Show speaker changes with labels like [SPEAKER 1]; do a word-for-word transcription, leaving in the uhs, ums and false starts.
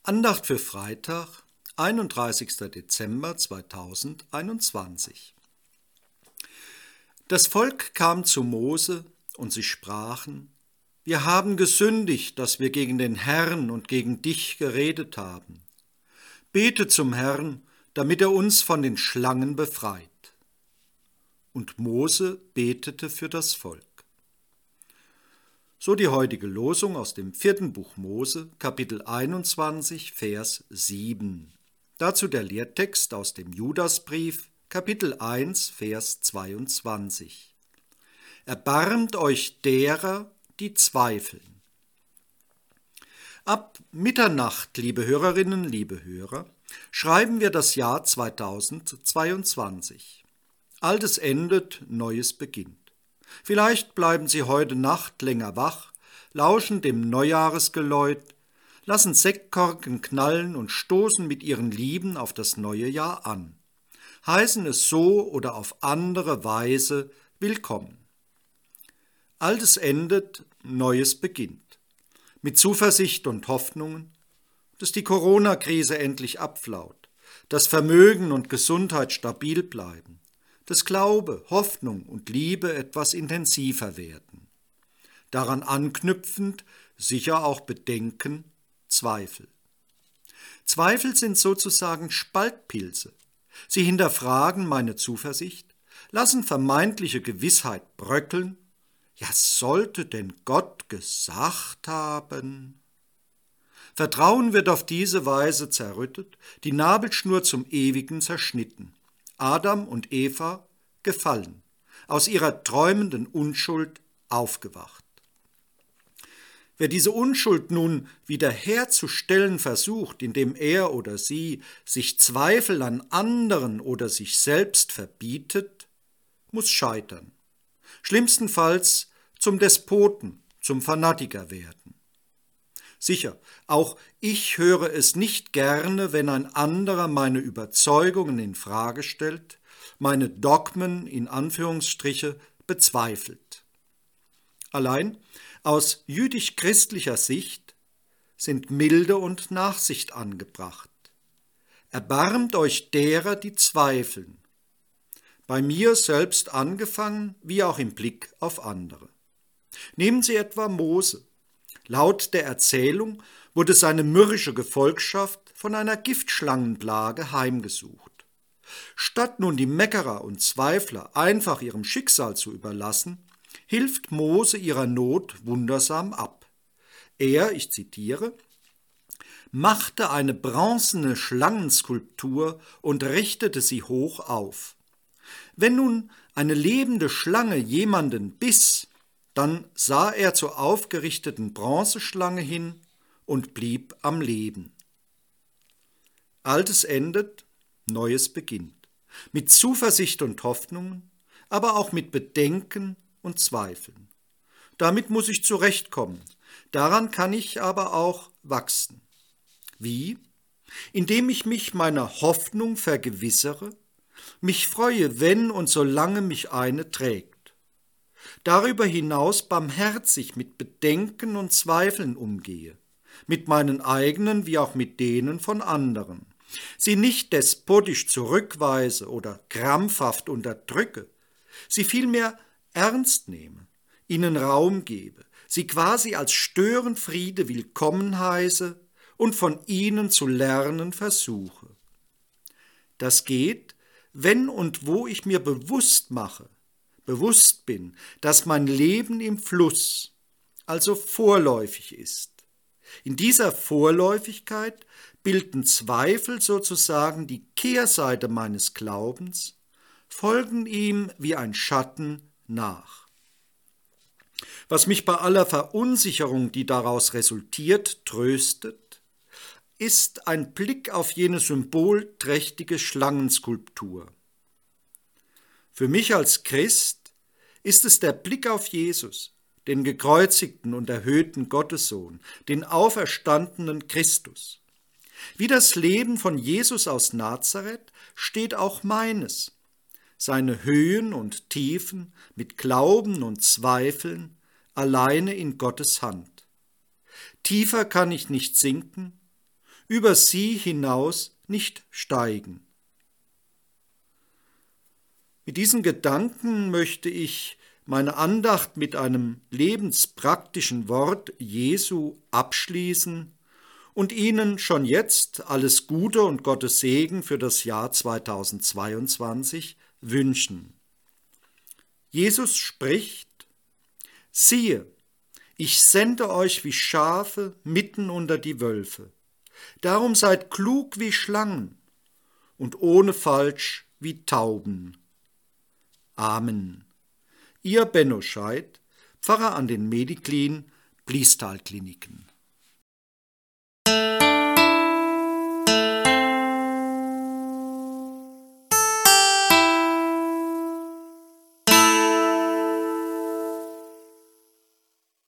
[SPEAKER 1] Andacht für Freitag, einunddreißigster Dezember zweitausendeinundzwanzig. Das Volk kam zu Mose, und sie sprachen: Wir haben gesündigt, dass wir gegen den Herrn und gegen dich geredet haben. Bete zum Herrn, damit er uns von den Schlangen befreit. Und Mose betete für das Volk. So die heutige Losung aus dem vierten Buch Mose, Kapitel einundzwanzig, Vers sieben. Dazu der Lehrtext aus dem Judasbrief, Kapitel eins, Vers zweiundzwanzig. Erbarmt euch derer, die zweifeln. Ab Mitternacht, liebe Hörerinnen, liebe Hörer, schreiben wir das Jahr zweitausendzweiundzwanzig. Altes endet, Neues beginnt. Vielleicht bleiben Sie heute Nacht länger wach, lauschen dem Neujahresgeläut, lassen Sektkorken knallen und stoßen mit Ihren Lieben auf das neue Jahr an, heißen es so oder auf andere Weise willkommen. Altes endet, Neues beginnt. Mit Zuversicht und Hoffnungen, dass die Corona-Krise endlich abflaut, dass Vermögen und Gesundheit stabil bleiben, dass Glaube, Hoffnung und Liebe etwas intensiver werden. Daran anknüpfend sicher auch Bedenken, Zweifel. Zweifel sind sozusagen Spaltpilze. Sie hinterfragen meine Zuversicht, lassen vermeintliche Gewissheit bröckeln. Ja, sollte denn Gott gesagt haben? Vertrauen wird auf diese Weise zerrüttet, die Nabelschnur zum Ewigen zerschnitten. Adam und Eva gefallen, aus ihrer träumenden Unschuld aufgewacht. Wer diese Unschuld nun wiederherzustellen versucht, indem er oder sie sich Zweifel an anderen oder sich selbst verbietet, muss scheitern. Schlimmstenfalls zum Despoten, zum Fanatiker werden. Sicher, auch ich höre es nicht gerne, wenn ein anderer meine Überzeugungen in Frage stellt, meine Dogmen in Anführungsstriche bezweifelt. Allein aus jüdisch-christlicher Sicht sind Milde und Nachsicht angebracht. Erbarmt euch derer, die zweifeln. Bei mir selbst angefangen, wie auch im Blick auf andere. Nehmen Sie etwa Mose. Laut der Erzählung wurde seine mürrische Gefolgschaft von einer Giftschlangenplage heimgesucht. Statt nun die Meckerer und Zweifler einfach ihrem Schicksal zu überlassen, hilft Mose ihrer Not wundersam ab. Er, ich zitiere, machte eine bronzene Schlangenskulptur und richtete sie hoch auf. Wenn nun eine lebende Schlange jemanden biss, dann sah er zur aufgerichteten Bronzeschlange hin und blieb am Leben. Altes endet, Neues beginnt. Mit Zuversicht und Hoffnungen, aber auch mit Bedenken und Zweifeln. Damit muss ich zurechtkommen. Daran kann ich aber auch wachsen. Wie? Indem ich mich meiner Hoffnung vergewissere, mich freue, wenn und solange mich eine trägt. Darüber hinaus barmherzig mit Bedenken und Zweifeln umgehe, mit meinen eigenen wie auch mit denen von anderen, sie nicht despotisch zurückweise oder krampfhaft unterdrücke, sie vielmehr ernst nehme, ihnen Raum gebe, sie quasi als Störenfriede willkommen heiße und von ihnen zu lernen versuche. Das geht, wenn und wo ich mir bewusst mache, bewusst bin, dass mein Leben im Fluss, also vorläufig ist. In dieser Vorläufigkeit bilden Zweifel sozusagen die Kehrseite meines Glaubens, folgen ihm wie ein Schatten nach. Was mich bei aller Verunsicherung, die daraus resultiert, tröstet, ist ein Blick auf jene symbolträchtige Schlangenskulptur. Für mich als Christ ist es der Blick auf Jesus, den gekreuzigten und erhöhten Gottessohn, den auferstandenen Christus. Wie das Leben von Jesus aus Nazareth steht auch meines. Seine Höhen und Tiefen mit Glauben und Zweifeln alleine in Gottes Hand. Tiefer kann ich nicht sinken, über sie hinaus nicht steigen. Mit diesen Gedanken möchte ich meine Andacht mit einem lebenspraktischen Wort Jesu abschließen und Ihnen schon jetzt alles Gute und Gottes Segen für das Jahr zweitausendzweiundzwanzig wünschen. Jesus spricht: Siehe, ich sende euch wie Schafe mitten unter die Wölfe. Darum seid klug wie Schlangen und ohne Falsch wie Tauben. Amen. Ihr Benno Scheidt, Pfarrer an den Mediklin, Bliestal-Kliniken.